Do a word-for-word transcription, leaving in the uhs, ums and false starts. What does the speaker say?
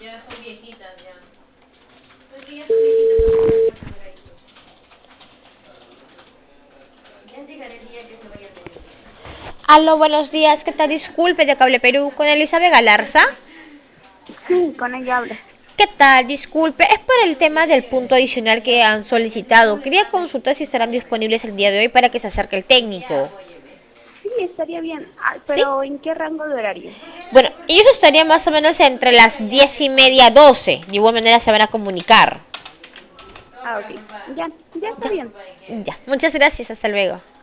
Ya son viejitas, ya. Porque ya son viejitas, no pueden pasar por ahí. Ya llegaré el día que se vaya a tener. Aló, buenos días, ¿qué tal? Disculpe, de Cable Perú, con Elizabeth Galarza. Sí, con ella hablas. ¿Qué tal? Disculpe, es por el tema del punto adicional que han solicitado. Quería consultar si estarán disponibles el día de hoy para que se acerque el técnico. Sí, estaría bien. Ah, ¿Sí? pero ¿en qué rango de horario? Bueno, ellos estarían más o menos entre las diez y media, doce. De igual manera se van a comunicar. Ah, ok. Ya, ya está bien. Ya, muchas gracias, hasta luego.